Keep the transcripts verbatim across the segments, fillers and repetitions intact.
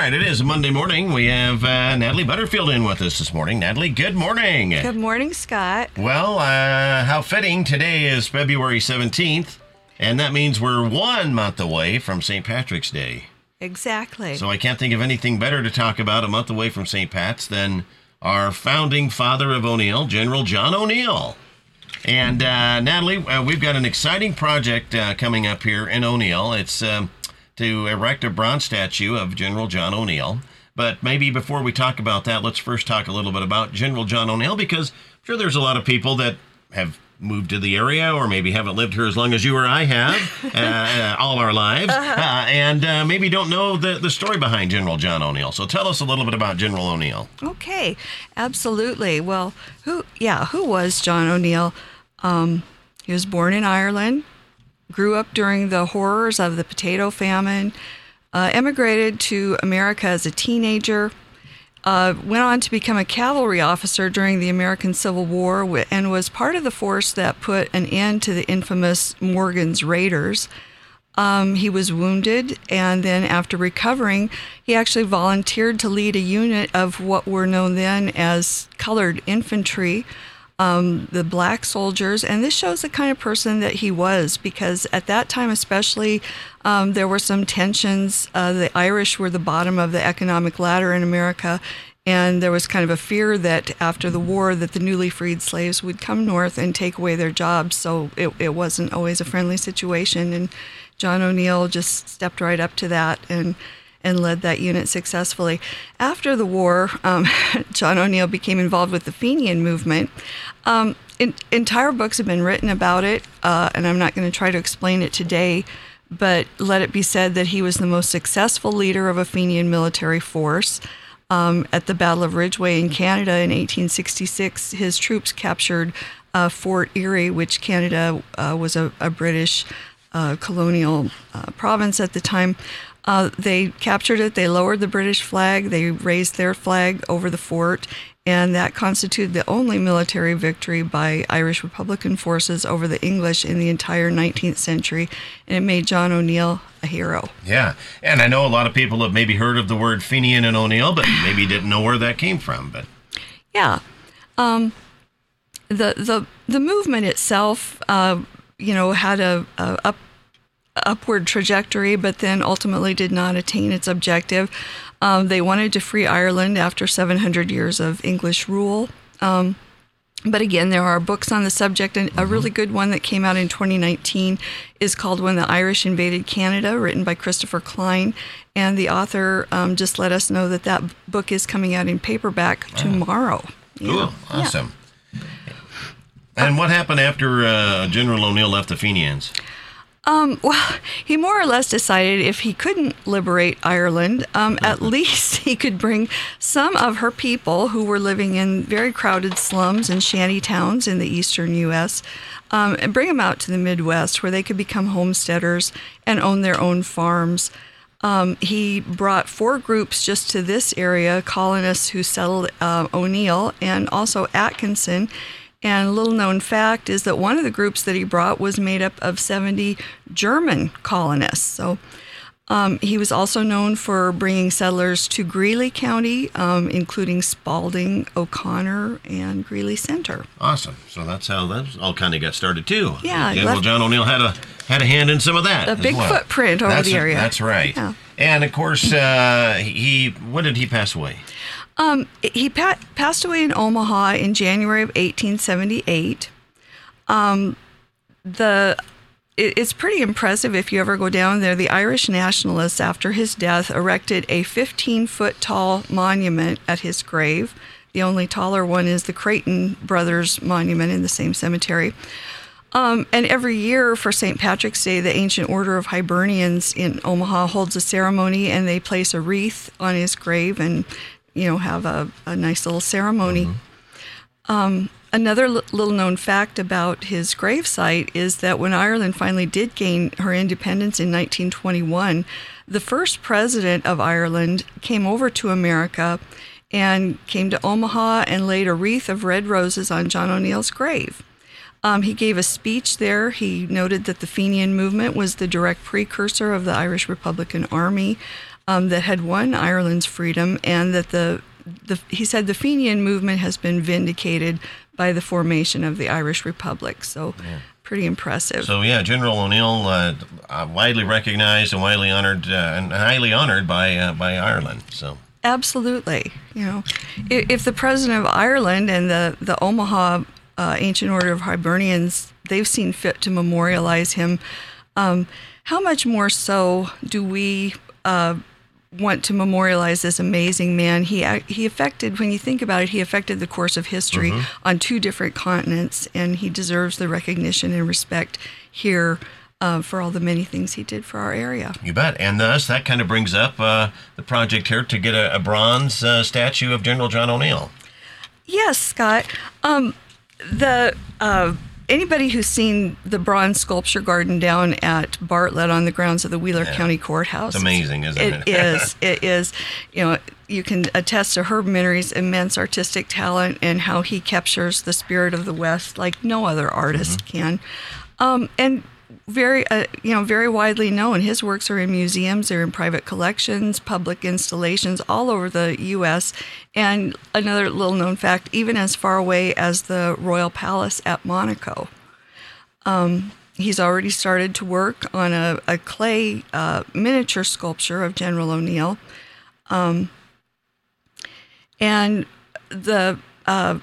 right, it is Monday morning. We have uh, Natalie Butterfield in with us this morning. Natalie, good morning. Good morning, Scott. Well, uh, how fitting. Today is February seventeenth, and that means we're one month away from Saint Patrick's Day. Exactly. So I can't think of anything better to talk about a month away from Saint Pat's than our founding father of O'Neill, General John O'Neill. And uh, Natalie, uh, we've got an exciting project uh, coming up here in O'Neill. It's um, to erect a bronze statue of General John O'Neill. But maybe before we talk about that, let's first talk a little bit about General John O'Neill, because I'm sure there's a lot of people that have moved to the area or maybe haven't lived here as long as you or I have, uh, all our lives, uh-huh. uh, and uh, maybe don't know the, the story behind General John O'Neill. So tell us a little bit about General O'Neill. Okay, absolutely. Well, who, yeah, who was John O'Neill? Um, he was born in Ireland, grew up during the horrors of the potato famine, uh, emigrated to America as a teenager, Uh, went on to become a cavalry officer during the American Civil War and was part of the force that put an end to the infamous Morgan's Raiders. Um, he was wounded, and then after recovering, he actually volunteered to lead a unit of what were known then as colored infantry, um, the black soldiers. And this shows the kind of person that he was, because at that time especially, um, there were some tensions. Uh, the Irish were the bottom of the economic ladder in America, and there was kind of a fear that after the war that the newly freed slaves would come north and take away their jobs. So it, it wasn't always a friendly situation, and John O'Neill just stepped right up to that and and led that unit successfully. After the war, um, John O'Neill became involved with the Fenian movement. Um, in, entire books have been written about it, uh, and I'm not going to try to explain it today, but let it be said that he was the most successful leader of a Fenian military force. Um, at the Battle of Ridgeway in Canada in eighteen sixty-six, his troops captured uh, Fort Erie, which Canada uh, was a, a British uh, colonial uh, province at the time. Uh, they captured it, they lowered the British flag, they raised their flag over the fort, and that constituted the only military victory by Irish Republican forces over the English in the entire nineteenth century, and it made John O'Neill a hero. Yeah, and I know a lot of people have maybe heard of the word Fenian and O'Neill, but maybe didn't know where that came from. But yeah, um, the the the movement itself, uh, you know, had a, a up. upward trajectory, but then ultimately did not attain its objective. Um, they wanted to free Ireland after seven hundred years of English rule. Um, but again, there are books on the subject, and mm-hmm. a really good one that came out in twenty nineteen is called When the Irish Invaded Canada, written by Christopher Klein. And the author um, just let us know that that book is coming out in paperback oh. tomorrow. Cool. Yeah. Awesome. Yeah. And what happened after uh, General O'Neill left the Fenians? Um, well, he more or less decided if he couldn't liberate Ireland, um, at least he could bring some of her people who were living in very crowded slums and shanty towns in the eastern U S, um, and bring them out to the Midwest where they could become homesteaders and own their own farms. Um, he brought four groups just to this area, colonists who settled uh, O'Neill and also Atkinson. And a little known fact is that one of the groups that he brought was made up of seventy German colonists. So um, he was also known for bringing settlers to Greeley County, um, including Spalding, O'Connor, and Greeley Center. Awesome. So that's how that all kind of got started too. Yeah. General John O'Neill had a had a hand in some of that. A big well. footprint over that's the area. A, that's right. Yeah. And of course, uh, he when did he pass away? Um, he pa- passed away in Omaha in January of eighteen seventy-eight. Um, the it, it's pretty impressive if you ever go down there. The Irish nationalists, after his death, erected a fifteen-foot tall monument at his grave. The only taller one is the Creighton Brothers Monument in the same cemetery. Um, and every year for Saint Patrick's Day, the Ancient Order of Hibernians in Omaha holds a ceremony, and they place a wreath on his grave and you know, have a, a nice little ceremony. Mm-hmm. Um, another l- little known fact about his gravesite is that when Ireland finally did gain her independence in nineteen twenty-one, the first president of Ireland came over to America and came to Omaha and laid a wreath of red roses on John O'Neill's grave. Um, he gave a speech there. He noted that the Fenian movement was the direct precursor of the Irish Republican Army. um, that had won Ireland's freedom, and that the, the he said the Fenian movement has been vindicated by the formation of the Irish Republic. So yeah. Pretty impressive. So yeah, General O'Neill, uh, uh, widely recognized and widely honored, uh, and highly honored by uh, by Ireland. So absolutely, you know, if, if the president of Ireland and the the Omaha uh, Ancient Order of Hibernians, they've seen fit to memorialize him, um, how much more so do we uh, want to memorialize this amazing man? He he affected, when you think about it, he affected the course of history mm-hmm. on two different continents, and he deserves the recognition and respect here uh, for all the many things he did for our area. You bet. And thus, that kind of brings up uh, the project here to get a, a bronze uh, statue of General John O'Neill. Yes, Scott. Um, the... Uh, Anybody who's seen the bronze sculpture garden down at Bartlett on the grounds of the Wheeler yeah. County Courthouse. It's amazing, isn't it? It is. It is. You know, you can attest to Herb Minnery's immense artistic talent and how he captures the spirit of the West like no other artist mm-hmm. can. Um, and very, uh, you know, very widely known. His works are in museums, they're in private collections, public installations all over the U S And another little known fact, even as far away as the Royal Palace at Monaco. Um, he's already started to work on a, a clay uh, miniature sculpture of General O'Neill. Um, and the uh,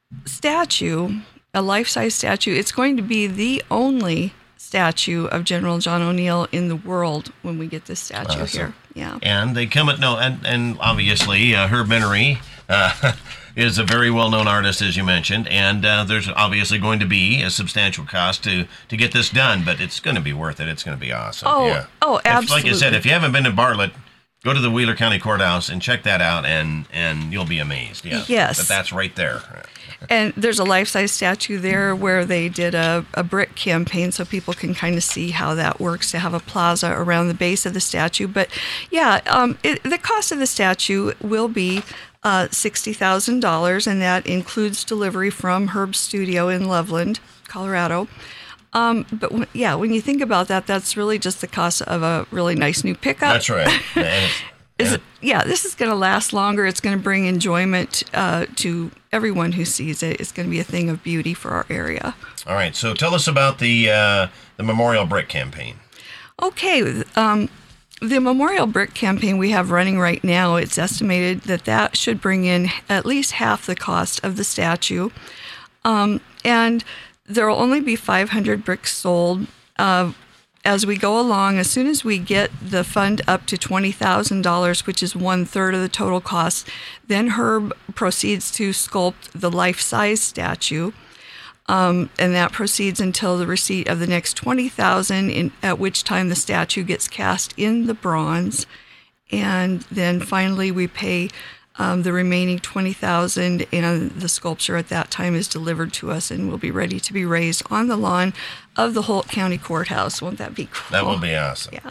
statue, a life-size statue, it's going to be the only statue of General John O'Neill in the world when we get this statue awesome. Here. Yeah. And they come at no, and and obviously uh, Herb Minnery uh, is a very well-known artist, as you mentioned, and uh, there's obviously going to be a substantial cost to to get this done, but it's going to be worth it. It's going to be awesome. Oh, yeah. oh, absolutely. If, like I said, if you haven't been to Bartlett, go to the Wheeler County Courthouse and check that out, and and you'll be amazed. Yeah. Yes. But that's right there. And there's a life-size statue there where they did a, a brick campaign so people can kind of see how that works to have a plaza around the base of the statue. But yeah, um, it, the cost of the statue will be uh, sixty thousand dollars, and that includes delivery from Herb's studio in Loveland, Colorado. Um, but w- yeah, when you think about that, that's really just the cost of a really nice new pickup. That's right. Is it, yeah, this is going to last longer. It's going to bring enjoyment uh, to everyone who sees it. It's going to be a thing of beauty for our area. All right, so tell us about the uh, the Memorial Brick Campaign. Okay, um, the Memorial Brick Campaign we have running right now, it's estimated that that should bring in at least half the cost of the statue. Um, and there will only be five hundred bricks sold. Uh, As we go along, as soon as we get the fund up to twenty thousand dollars, which is one third of the total cost, then Herb proceeds to sculpt the life-size statue, um, and that proceeds until the receipt of the next twenty thousand dollars, at which time the statue gets cast in the bronze, and then finally we pay um, the remaining twenty thousand dollars, and the sculpture at that time is delivered to us and will be ready to be raised on the lawn of the Holt County Courthouse. Won't that be cool? That will be awesome. Yeah.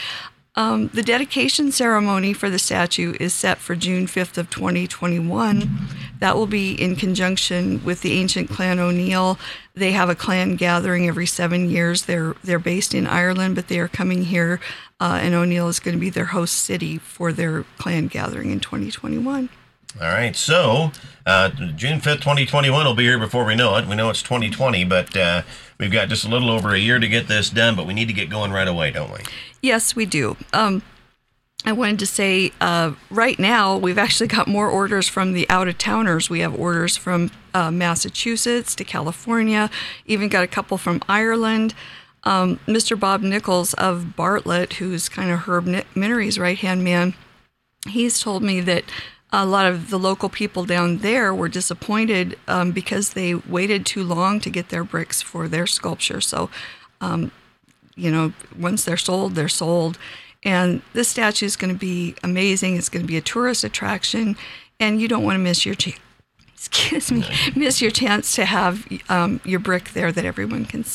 Um, the dedication ceremony for the statue is set for June fifth of twenty twenty-one. That will be in conjunction with the ancient Clan O'Neill. They have a clan gathering every seven years. They're they're based in Ireland, but they are coming here, uh, and O'Neill is going to be their host city for their clan gathering in twenty twenty-one. All right, so uh, June fifth, twenty twenty-one will be here before we know it. We know it's twenty twenty, but uh, we've got just a little over a year to get this done, but we need to get going right away, don't we? Yes, we do. Um, I wanted to say uh, right now we've actually got more orders from the out-of-towners. We have orders from uh, Massachusetts to California, even got a couple from Ireland. Um, Mister Bob Nichols of Bartlett, who's kind of Herb Minnery's right-hand man, he's told me that a lot of the local people down there were disappointed um, because they waited too long to get their bricks for their sculpture. So, um, you know, once they're sold, they're sold. And this statue is going to be amazing. It's going to be a tourist attraction, and you don't want to miss your chance. Excuse me, miss your chance to have um, your brick there that everyone can see.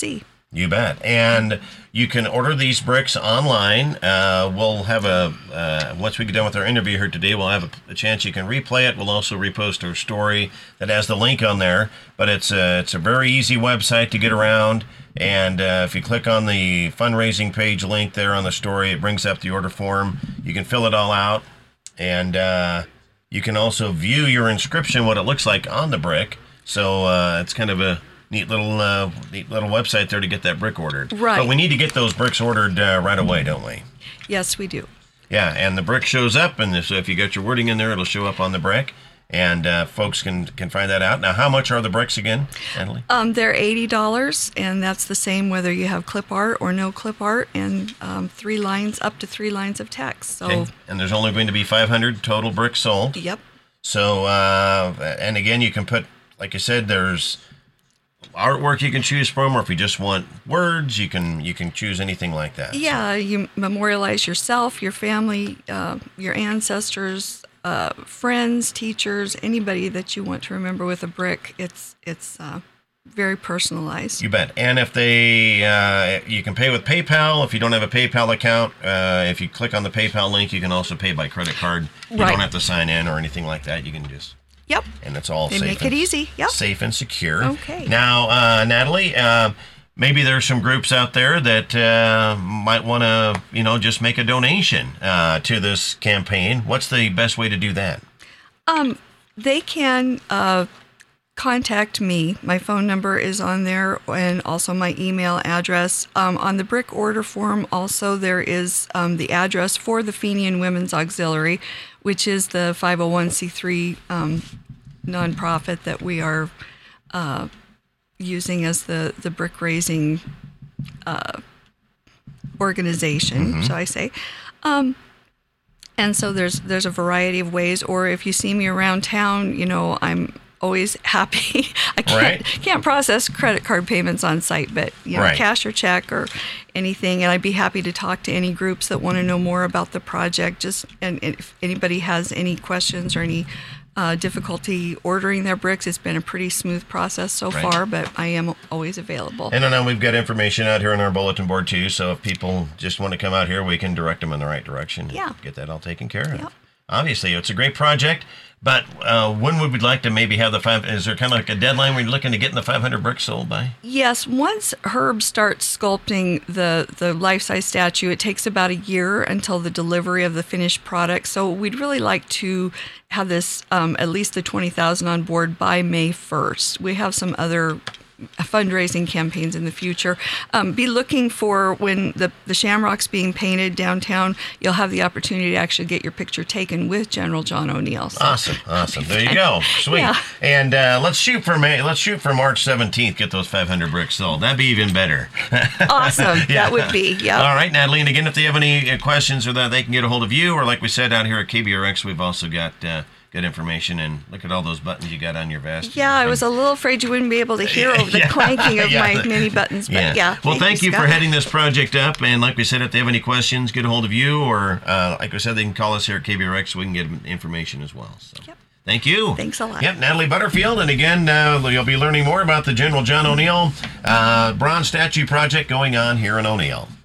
You bet. And you can order these bricks online. Uh, we'll have a, uh, once we get done with our interview here today, we'll have a, a chance you can replay it. We'll also repost our story that has the link on there. But it's a, it's a very easy website to get around. And uh, if you click on the fundraising page link there on the story, it brings up the order form. You can fill it all out. And uh, you can also view your inscription, what it looks like on the brick. So uh, it's kind of a neat little uh, neat little website there to get that brick ordered. Right. But we need to get those bricks ordered uh, right away, don't we? Yes, we do. Yeah, and the brick shows up, and so if you got your wording in there, it'll show up on the brick, and uh, folks can, can find that out. Now, how much are the bricks again, Natalie? Um, they're eighty dollars, and that's the same whether you have clip art or no clip art, and um, three lines, up to three lines of text. So. Okay. And there's only going to be five hundred total bricks sold. Yep. So, uh, and again, you can put, like I said, there's artwork you can choose from, or if you just want words, you can you can choose anything like that. Yeah, you memorialize yourself, your family, uh, your ancestors, uh, friends, teachers, anybody that you want to remember with a brick. It's it's uh, very personalized. You bet. And if they, uh, you can pay with PayPal. If you don't have a PayPal account, uh, if you click on the PayPal link, you can also pay by credit card. You Right. don't have to sign in or anything like that. You can just. Yep. And it's all They safe. make and, it easy. Yep. Safe and secure. Okay. Now, uh, Natalie, uh, maybe there's some groups out there that uh, might want to, you know, just make a donation uh, to this campaign. What's the best way to do that? Um, they can uh, contact me. My phone number is on there, and also my email address. Um, on the brick order form, also there is um, the address for the Fenian Women's Auxiliary, which is the five oh one c three um, nonprofit that we are uh, using as the the brick raising uh, organization, Mm-hmm. shall I say? Um, and so there's there's a variety of ways. Or if you see me around town, you know, I'm always happy. I can't Right. can't process credit card payments on site, but you know, Right. cash or check or anything. And I'd be happy to talk to any groups that want to know more about the project. Just and, and if anybody has any questions or any uh, difficulty ordering their bricks, it's been a pretty smooth process so Right. far. But I am always available. And I know we've got information out here on our bulletin board too, so if people just want to come out here, we can direct them in the right direction. And Yeah. Get that all taken care of. Yep. Obviously, it's a great project, but uh, when would we like to maybe have the five? Is there kind of like a deadline we're looking to getting the five hundred bricks sold by? Yes, once Herb starts sculpting the, the life-size statue, it takes about a year until the delivery of the finished product. So we'd really like to have this, um, at least the twenty thousand on board by May first. We have some other fundraising campaigns in the future. Um, be looking for when the, the shamrock's being painted downtown, you'll have the opportunity to actually get your picture taken with General John O'Neill. So Awesome, awesome. There you go. Sweet. Yeah. And uh, let's shoot for May. Let's shoot for March seventeenth. Get those five hundred bricks sold. That'd be even better. awesome. Yeah. That would be, yeah. All right, Natalie. And again, if they have any uh, questions or that, they can get a hold of you. Or like we said out here at K B R X, we've also got uh, good information. And look at all those buttons you got on your vest. Yeah, I was a little afraid you wouldn't be able to hear over the Yeah. clanking of Yeah. my many buttons, but yeah. Well, thank you for Scott. heading this project up. And like we said, if they have any questions, get a hold of you. Or uh, like we said, they can call us here at K B R X so we can get information as well. So. Yep. Thank you. Thanks a lot. Yep, Natalie Butterfield. And again, uh, you'll be learning more about the General John O'Neill uh, Bronze Statue Project going on here in O'Neill.